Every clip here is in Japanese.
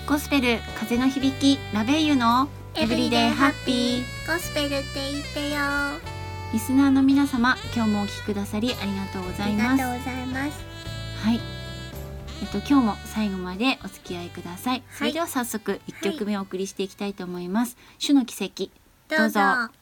ゴスペル風の響きラベイユのエブリデイハッピー。 ゴスペルって言ってよ。 リスナーの皆様、今日もお聞きくださりありがとうございます。 ありがとうございます。 はい、今日も最後までお付き合いください。それでは早速1曲目をお送りしていきたいと思います。主の奇跡、どうぞ。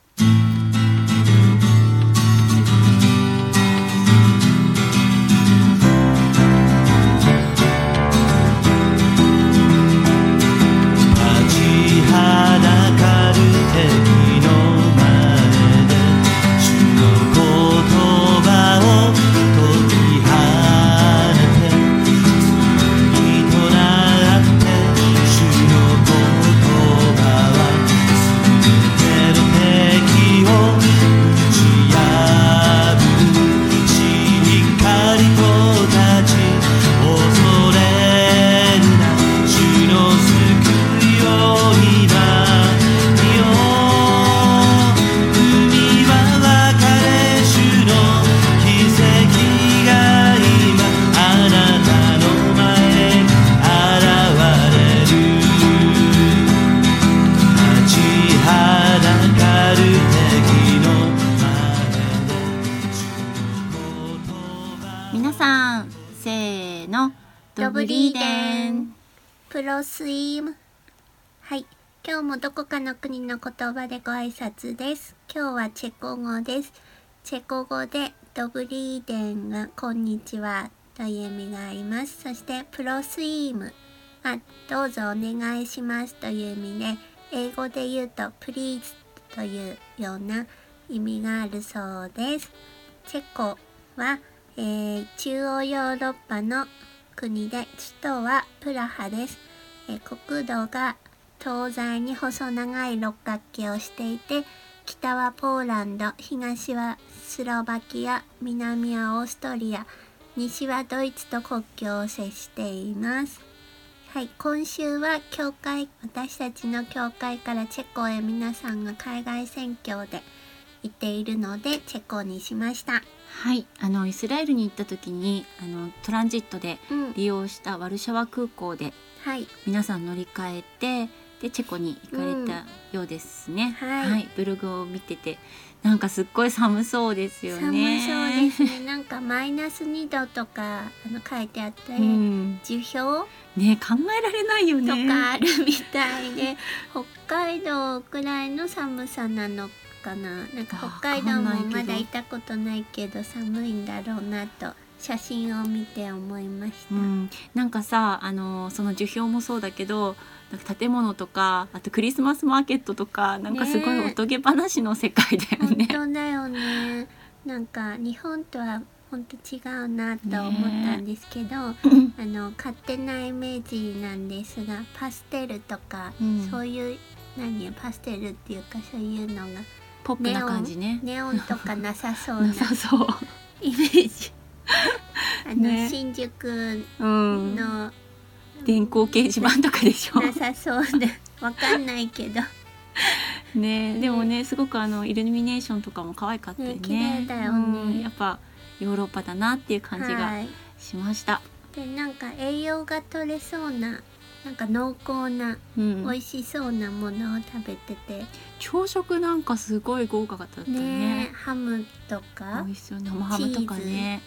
皆さん、せーの、ドブリーデンプロスイム。はい、今日もどこかの国の言葉でご挨拶です。今日はチェコ語です。チェコ語でドブリーデンがこんにちはという意味があります。そしてプロスイムはどうぞお願いしますという意味で、英語で言うと please というような意味があるそうです。チェコは中央ヨーロッパの国で、首都はプラハです。国土が東西に細長い六角形をしていて、北はポーランド、東はスロバキア、南はオーストリア、西はドイツと国境を接しています。はい、今週は私たちの教会からチェコへ皆さんが海外宣教で行っているので、チェコにしました。 はい、イスラエルに行った時にトランジットで利用したワルシャワ空港で、皆さん乗り換えて、でチェコに行かれたようですね。はい、ブログを見てて、なんかすっごい寒そうですよね。 寒そうですね。なんかマイナス2度とか書いてあって、樹氷ね、考えられないよねとかあるみたいで、北海道くらいの寒さなのかな。なんか北海道もまだ行ったことないけど寒いんだろうなと写真を見て思いました。 なんかさ、その樹氷もそうだけど、なんか建物とか、あとクリスマスマーケットとか、なんかすごいおとぎ話の世界だよね。 本当だよね。なんか日本とは本当違うなと思ったんですけど、勝手なイメージなんですが、パステルとか、そういうパステルっていうか、そういうのがポップな感じね。 ネオンとかなさそうななさそうイメージ。新宿の電光掲示板とかでしょ。 なさそうでわかんないけどね。でもね、すごくイルミネーションとかも可愛かったよね。 綺麗だよね。 やっぱヨーロッパだなっていう感じがしました。 で、なんか栄養が取れそうな、なんか濃厚な、美味しそうなものを食べてて、 朝食なんかすごい豪華だったね。 ハムとか美味しそう、生ハムとかね。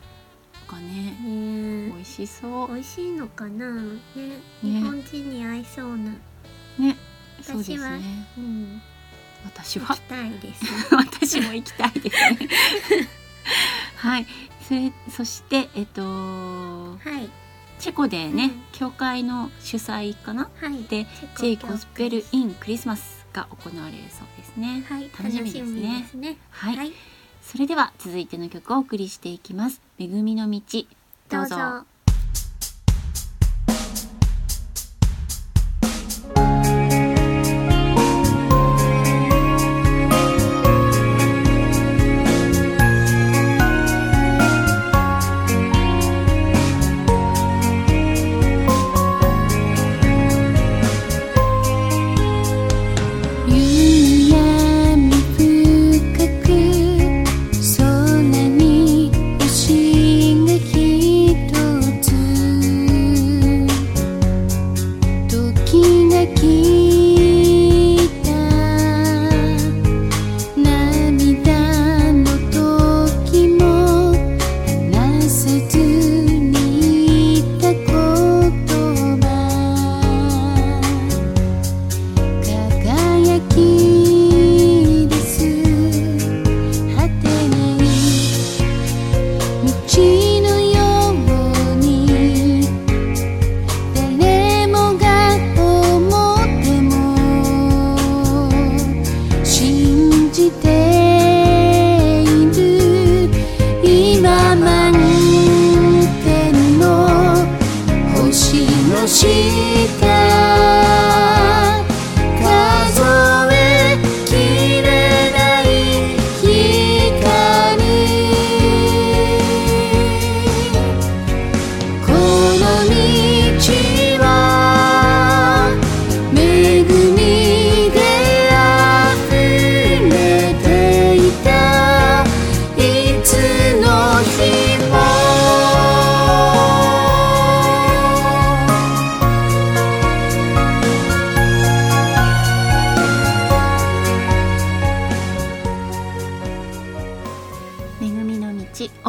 美味しそう。 美味しいのかな。ね、日本人に合いそうな。 ね、そうですね。私は行きたいです。 私も行きたいですね。はい、そしてチェコでね、教会の主催かな、でチェイゴスペルインクリスマスが行われるそうですね。楽しみですね。はい、それでは続いての曲をお送りしていきます。恵みの道、どうぞ。 そんなに星が一つ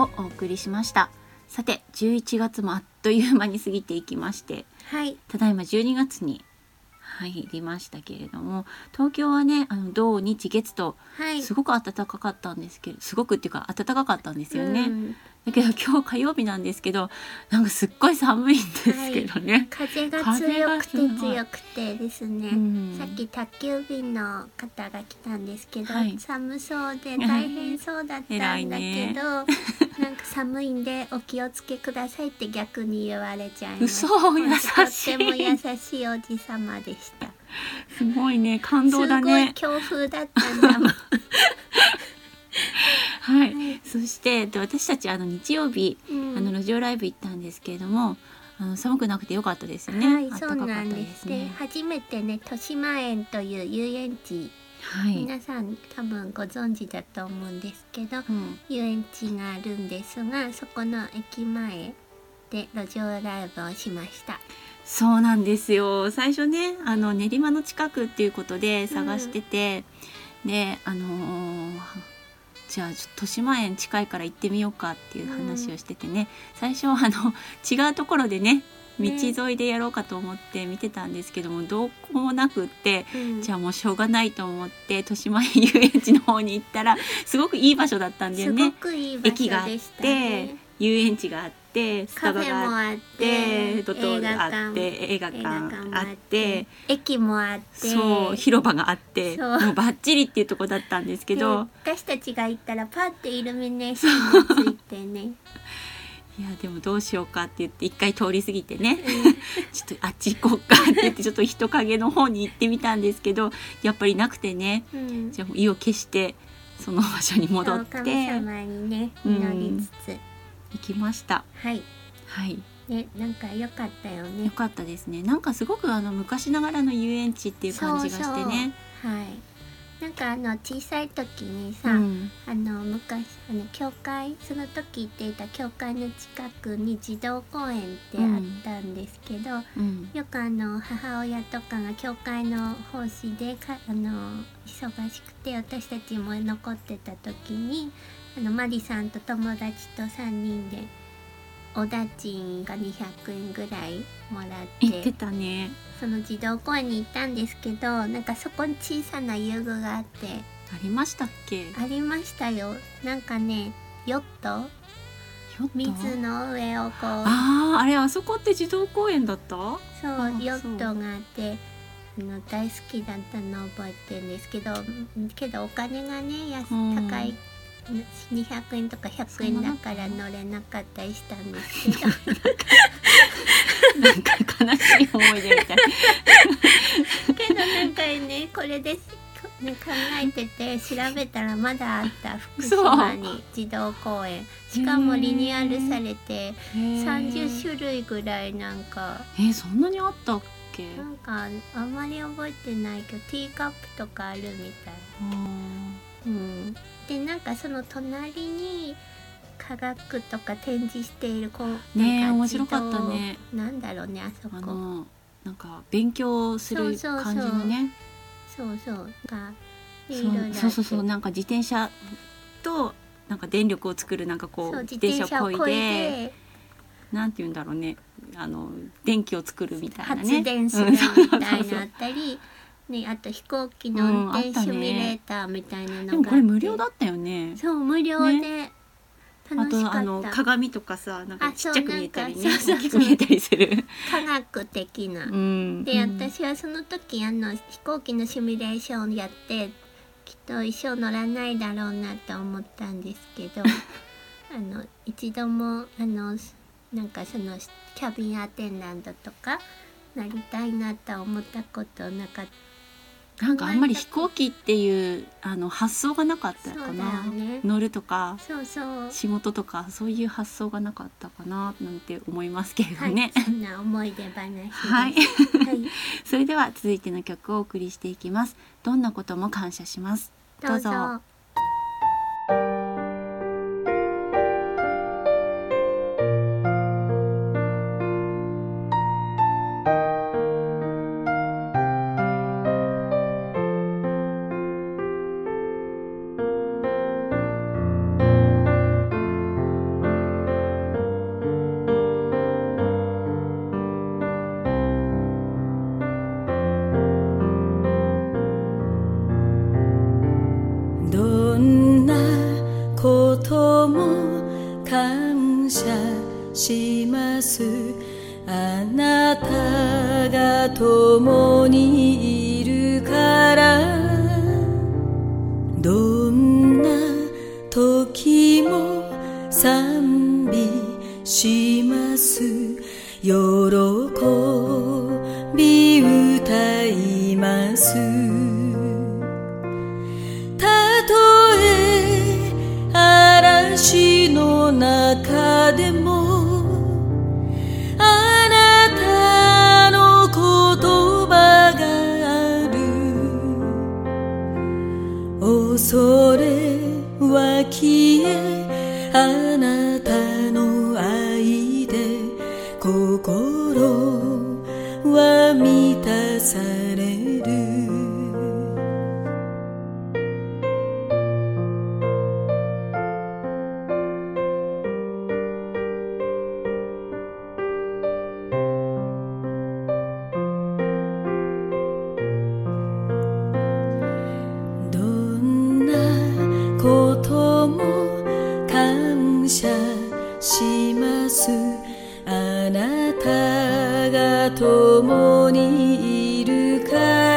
をお送りしました。さて11月もあっという間に過ぎていきまして、 はい、 ただいま12月に入りましたけれども、東京はね土日月とすごく暖かかったんですけど、すごくっていうか暖かかったんですよね、だけど今日火曜日なんですけど、なんかすっごい寒いんですけどね、 風が強くてですね、さっき宅急便の方が来たんですけど、寒そうで大変そうだったんだけど、なんか寒いんでお気をつけくださいって逆に言われちゃいました。 嘘、優しい。 とっても優しいおじさまでした。 すごいね、感動だね。 すごい強風だったんだもん。 はい、そして私たち日曜日、路上ライブ行ったんですけれども、寒くなくてよかったですよね。 はい、そうなんですね。初めてね、豊島園という遊園地、皆さん多分ご存知だと思うんですけど、遊園地があるんですが、そこの駅前で路上ライブをしました。 そうなんですよ。最初ね練馬の近くっていうことで探してて、でじゃあ豊島園近いから行ってみようかっていう話をしててね、最初違うところでね道沿いでやろうかと思って見てたんですけども、どこもなくって、じゃあもうしょうがないと思って豊島園遊園地の方に行ったらすごくいい場所だったんだよね。 すごくいい場所でしたね。 駅があって遊園地があってスタバがあってドトールがあって映画館あって駅もあって、 そう広場があって、もうバッチリっていうとこだったんですけど、 私たちが行ったらパッてイルミネーションがついてねいやでもどうしようかって言って一回通り過ぎてね、ちょっとあっち行こうかって言ってちょっと人影の方に行ってみたんですけど、やっぱりなくてね、じゃあ意を決してその場所に戻って神様にね祈りつつ、 行きました。 はいね、なんか良かったよね。 良かったですね。なんかすごく昔ながらの遊園地っていう感じがしてね。 はい。なんか小さい時にさ、昔教会、その時行っていた教会の近くに児童公園ってあったんですけど、よく母親とかが教会の奉仕で忙しくて私たちも残ってた時にマリさんと友達と3人でおだちんが200円ぐらいもらって行ってたね。 その児童公園に行ったんですけど、なんかそこに小さな遊具があって。 ありましたっけ？ ありましたよ。なんかねヨット水の上をこう、 あれあそこって児童公園だった？ そう、ヨットがあって大好きだったのを覚えてるんですけどお金がね高い、200円とか100円だから乗れなかったりしたんですけどなんか悲しい思い出みたいけどなんかねこれです、ね、考えてて調べたらまだあった。福島に児童公園、しかもリニューアルされて30種類ぐらいなんかそんなにあったっけ？ なんかあんまり覚えてないけどティーカップとかあるみたい。でなんかその隣に科学とか展示している子ね、面白かったね。 なんだろうね、あそこなんか勉強する感じのね、そうなんか自転車となんか電力を作るなんかこう自転車を漕いでなんて言うんだろうね、電気を作るみたいなね、 発電するみたいなあったりね、あと飛行機の運転シミュレーターみたいなのがあって、 でもこれ無料だったよね。 そう無料で楽しかった。 あと鏡とかさ、なんかちっちゃく見えたりね、大きく見えたりする科学的な、で私はその時飛行機のシミュレーションやってきっと一生乗らないだろうなと思ったんですけど一度もなんかそのキャビンアテンダントとかなりたいなと思ったことなかった。 なんかあんまり飛行機っていう発想がなかったかな、乗るとか仕事とかそういう発想がなかったかななんて思いますけれどね、 そんな思い出話です。 それでは続いての曲をお送りしていきます。どんなことも感謝します。どうぞ。 ます。あなたが共にいるから、どんな時も賛美します。喜び歌います。たとえ嵐の中でも、あなたの言葉がある。恐れは消え、あなたの愛で心は満たされる。どんなことも感謝します。あなたが共にいるから、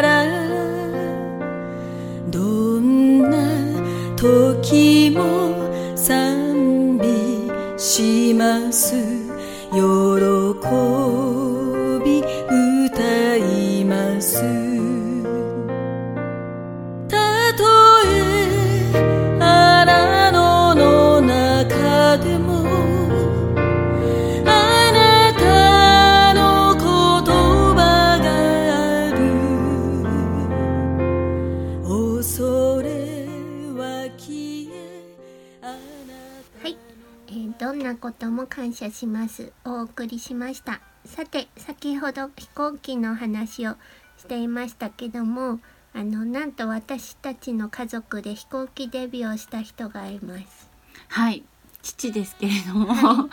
どんな時も賛美します。喜び歌います。たとえ荒野の中でも、 どんなことも感謝しますお送りしました。さて、先ほど飛行機の話をしていましたけども、なんと私たちの家族で飛行機デビューをした人がいます。 はい、父ですけれども、はい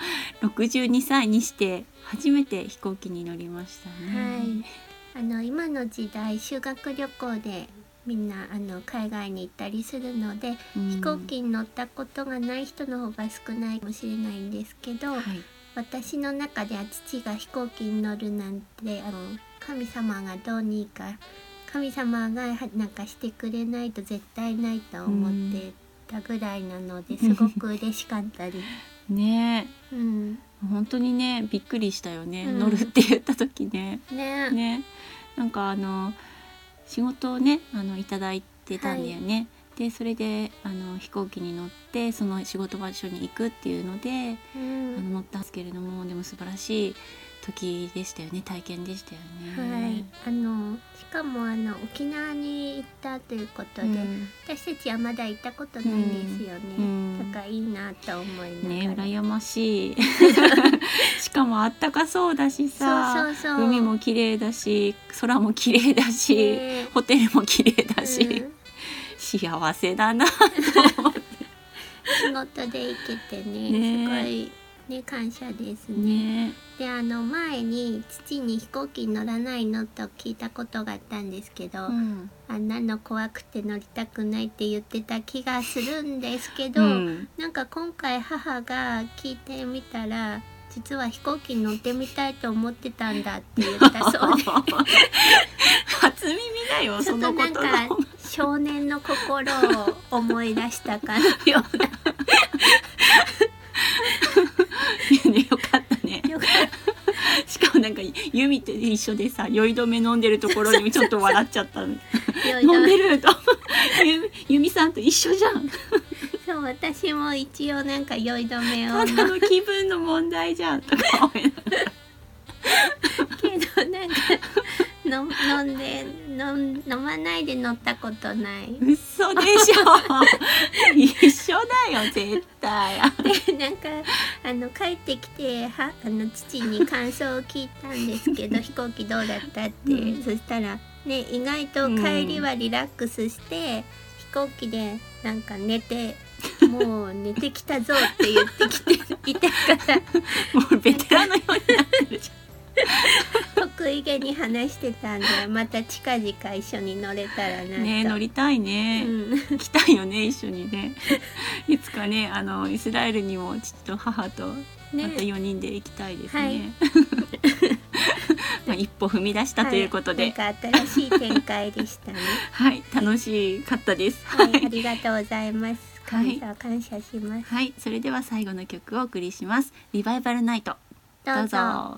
、62歳にして初めて飛行機に乗りましたね。 はい、今の時代修学旅行でみんな海外に行ったりするので、飛行機に乗ったことがない人の方が少ないかもしれないんですけど、はい、私の中では父が飛行機に乗るなんて神様がどうにか神様がなんかしてくれないと絶対ないと思ってたぐらいなので、すごく嬉しかったですねえ、本当にねびっくりしたよね、乗るって言った時ね。なんか仕事をねいただいてたんだよね。はい、でそれで飛行機に乗ってその仕事場所に行くっていうので、乗ったんですけれども、でも素晴らしい時でしたよね、体験でしたよね。 はい、しかも沖縄に行ったということで、私たちはまだ行ったことないんですよね。だからいいなと思いながらね、羨ましいしかもあったかそうだしさ、海も綺麗だし空も綺麗だし、ホテルも綺麗だし、幸せだなと思って仕事で行けてね、すごいね、感謝ですね。で前に父に飛行機に乗らないのと聞いたことがあったんですけど、あんなの怖くて乗りたくないって言ってた気がするんですけど、なんか今回母が聞いてみたら、実は飛行機に乗ってみたいと思ってたんだって言ったそうで初耳だよ、そのことの。 なんか少年の心を思い出したかのようなよかったね。しかもなんかユミと一緒でさ、酔い止め飲んでるところにちょっと笑っちゃった飲んでるとユミさんと一緒じゃんそう、私も一応なんか酔い止めをただの気分の問題じゃんとか思いながらけどなんか飲まないで乗ったことない。 嘘でしょ一緒だよ絶対でなんか帰ってきて父に感想を聞いたんですけど飛行機どうだったって、そしたらね、意外と帰りはリラックスして、飛行機でなんかもう寝てきたぞって言ってきていたからもうベテランのようになってるじゃん得意げに話してたんで、また近々一緒に乗れたらなと。 ね、乗りたいね、来たいよね一緒にねいつかねイスラエルにも父と母とまた4人で行きたいですね。まあ一歩踏み出したということで、 なんか新しい展開でしたね。 はい、楽しかったです。 はい、ありがとうございます。感謝します。 はい、それでは最後の曲をお送りします。リバイバルナイト。どうぞ。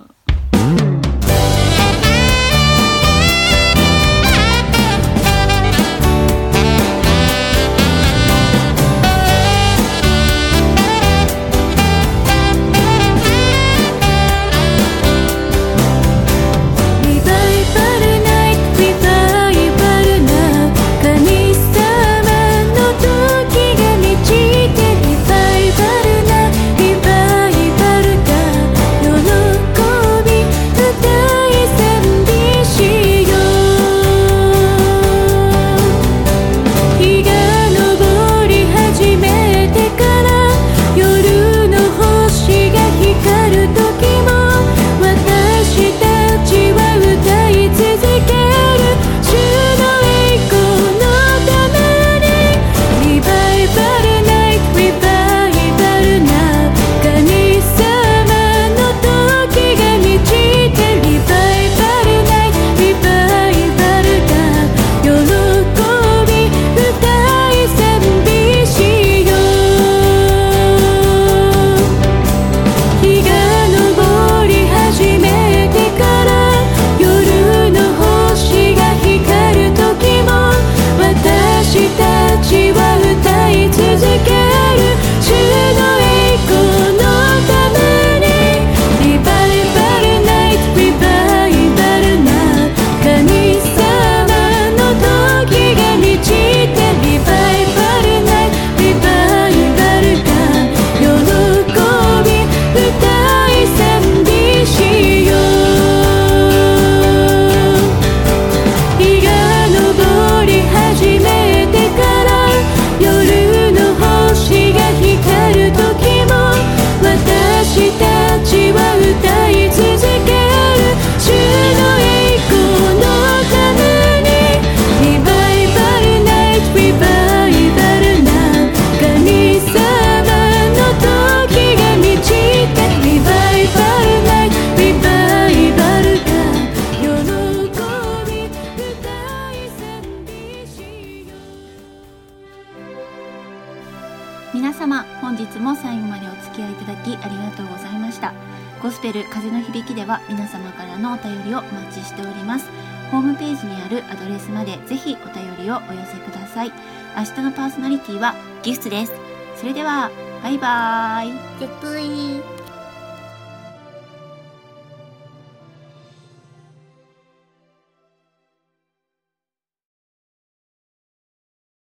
皆様、本日も最後までお付き合いいただきありがとうございました。ゴスペル風の響きでは皆様からのお便りをお待ちしております。ホームページにあるアドレスまでぜひお便りをお寄せください。明日のパーソナリティはギフツです。それではバイバーイ。 ゼプイ